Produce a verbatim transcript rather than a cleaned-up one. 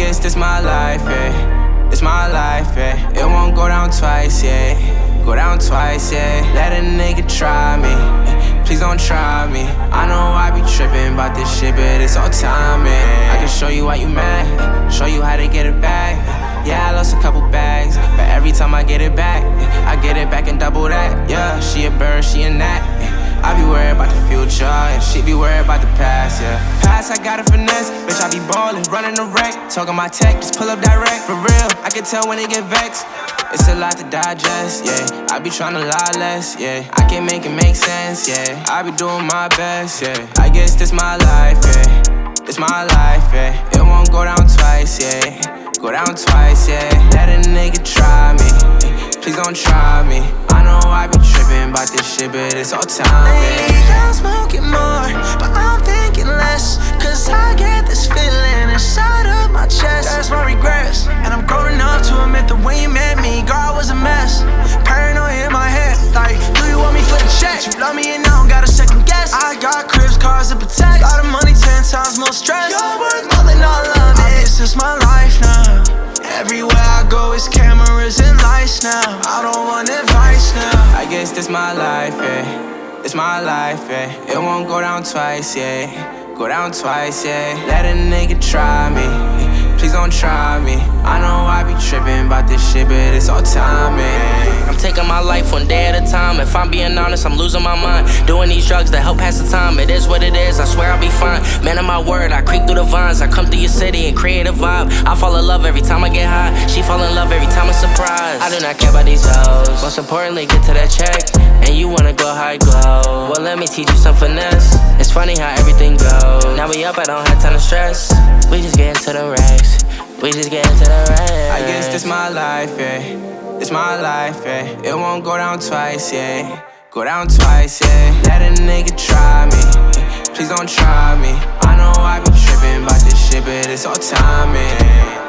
guess this my life, yeah. It's my life, yeah. It won't go down twice, yeah. Go down twice, yeah. Let a nigga try me. Please don't try me. I know I be trippin' about this shit, but it's all timing. I can show you why you mad, show you how to get it back. Yeah, I lost a couple bags, but every time I get it back, I get it back and double that. Yeah, she a bird, she a gnat. I be worried about the future, and she be worried about the past, yeah. Past, I got a finesse, bitch, I be ballin', running the wreck. Talking my tech, just pull up direct, for real. I can tell when it get vexed. It's a lot to digest, yeah. I be tryna lie less, yeah. I can make it make sense, yeah. I be doing my best, yeah. I guess this my life, yeah. It's my life, yeah. It won't go down twice, yeah. Go down twice, yeah. Let a nigga try me. Please don't try me. I know I be trippin' about this shit, but it's all time, yeah. Lately I'm smoking more, but I'm thinking less. Cause I get this feeling inside of my chest. That's my regrets, and I'm grown enough to admit the way you met me, girl, I was a mess. Paranoia in my head, like, do you want me for the check? You love me and I don't got a second guess. I got cribs, cars, and protect. Lot of money, ten times more stress. You're worth more than all of it. This is my life now. Everywhere I go, it's cameras and lights now. I don't want advice now. I guess this my life, yeah. It's my life, yeah. It won't go down twice, yeah. Go down twice, yeah. Let a nigga try me. Please don't try me. I know I be trippin' about this shit, but it's all timing. I'm taking my life one day at a time. If I'm being honest, I'm losing my mind. Doing these drugs to help pass the time. It is what it is, I swear I'll be fine. Man of my word, I creep through the vines. I come through your city and create a vibe. I fall in love every time I get high. She fall in love every time I'm surprised. I do not care about these hoes. Most importantly, get to that check. And you wanna go high glow. Well, let me teach you some finesse. It's funny how everything goes. Now we up, I don't have time to stress. We just get into the racks. We just get into the racks. I guess this my life, yeah. It's my life, yeah. It won't go down twice, yeah. Go down twice, yeah. Let a nigga try me. Please don't try me. I know I be trippin' about this shit, but it's all timing.